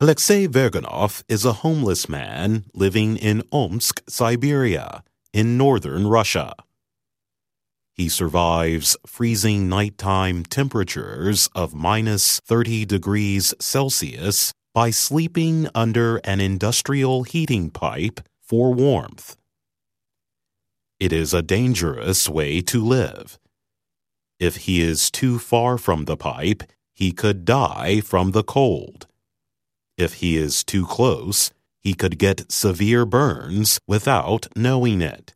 Alexei Verganov is a homeless man living in Omsk, Siberia, in northern Russia. He survives freezing nighttime temperatures of minus 30 degrees Celsius by sleeping under an industrial heating pipe for warmth. It is a dangerous way to live. If he is too far from the pipe, he could die from the cold. If he is too close, he could get severe burns without knowing it.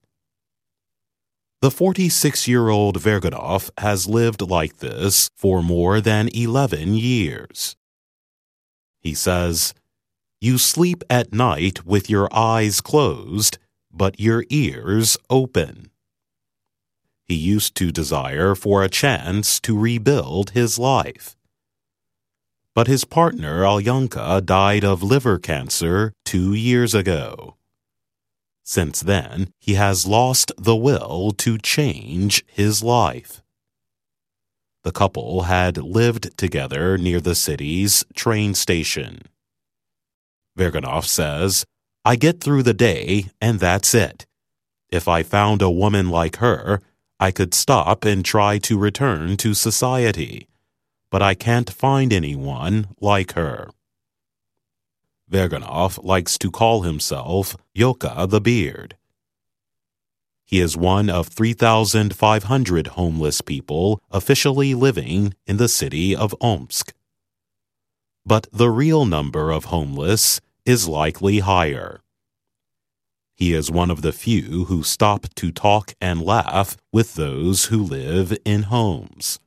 The 46-year-old Verganov has lived like this for more than 11 years. He says, "You sleep at night with your eyes closed, but your ears open." He used to desire for a chance to rebuild his life. But his partner, Alyanka, died of liver cancer 2 years ago. Since then, he has lost the will to change his life. The couple had lived together near the city's train station. Verganov says, "I get through the day and that's it. If I found a woman like her, I could stop and try to return to society. But I can't find anyone like her." Verganov likes to call himself Yoka the Beard. He is one of 3,500 homeless people officially living in the city of Omsk. But the real number of homeless is likely higher. He is one of the few who stop to talk and laugh with those who live in homes.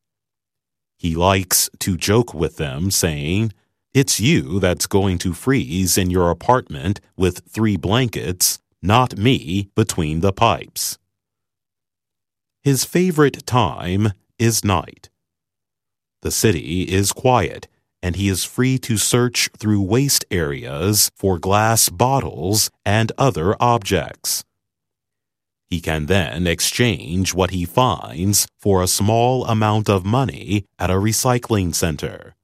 He likes to joke with them, saying, "It's you that's going to freeze in your apartment with 3 blankets, not me between the pipes." His favorite time is night. The city is quiet, and he is free to search through waste areas for glass bottles and other objects. He can then exchange what he finds for a small amount of money at a recycling center.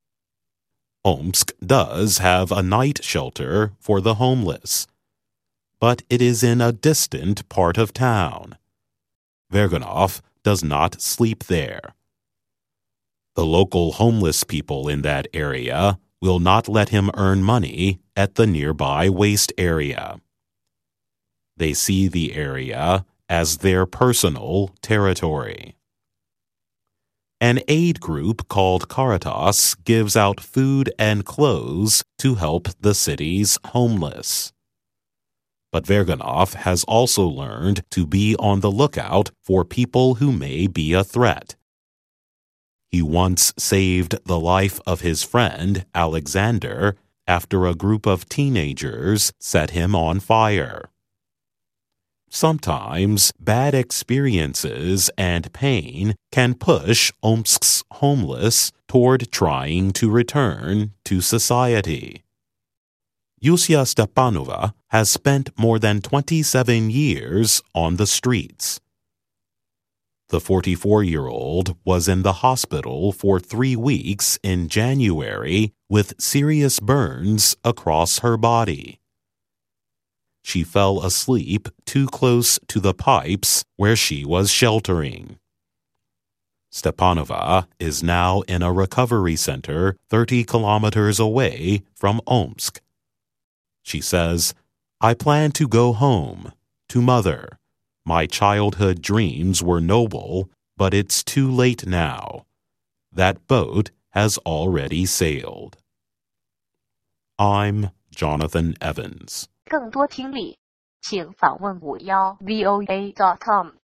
Omsk does have a night shelter for the homeless, but it is in a distant part of town. Verganov does not sleep there. The local homeless people in that area will not let him earn money at the nearby waste area. They see the area as their personal territory. An aid group called Caritas gives out food and clothes to help the city's homeless. But Verganov has also learned to be on the lookout for people who may be a threat. He once saved the life of his friend, Alexander, after a group of teenagers set him on fire. Sometimes bad experiences and pain can push Omsk's homeless toward trying to return to society. Yusia Stepanova has spent more than 27 years on the streets. The 44-year-old was in the hospital for 3 weeks in January with serious burns across her body. She fell asleep too close to the pipes where she was sheltering. Stepanova is now in a recovery center 30 kilometers away from Omsk. She says, "I plan to go home, to mother. My childhood dreams were noble, but it's too late now. That boat has already sailed." I'm Jonathan Evans. 更多听力，请访问51VOA.com。